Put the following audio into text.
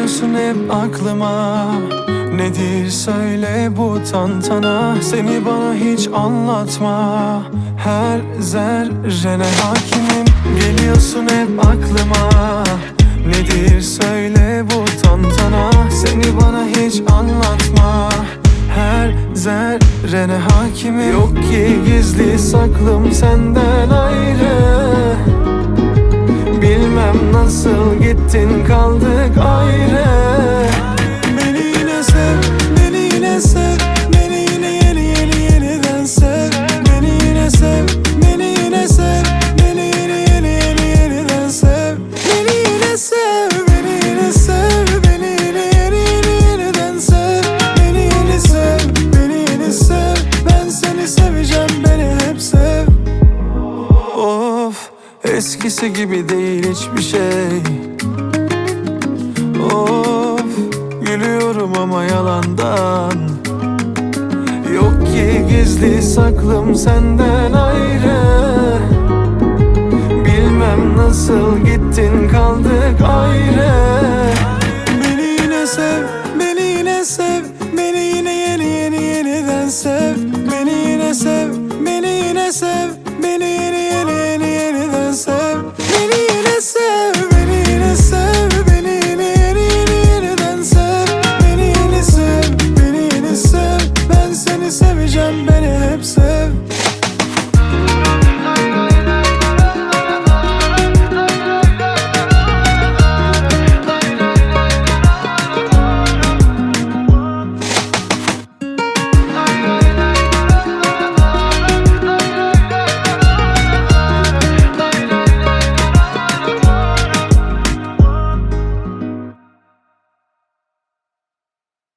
Geliyorsun hep aklıma. Nedir söyle bu tantana? Seni bana hiç anlatma. Her zerrene hakimim. Geliyorsun hep aklıma. Nedir söyle bu tantana? Seni bana hiç anlatma. Her zerrene hakimim. Yok ki gizli saklım senden ayrı. Bilmem nasıl gittin kaldık ayrı. Beni yine sev, beni yine sev, beni yine yeniden sev. Beni yine sev, beni yine sev, beni yine yeniden sev. Beni yine sev, beni yine sev, beni yine yeniden sev. Beni yine sev, beni yine sev, ben seni seveceğim, beni hep sev. Of, eskisi gibi değil hiçbir şey. Of, gülüyorum ama yalandan. Yok ki gizli saklım senden ayrı. Bilmem nasıl gittin kaldık ayrı.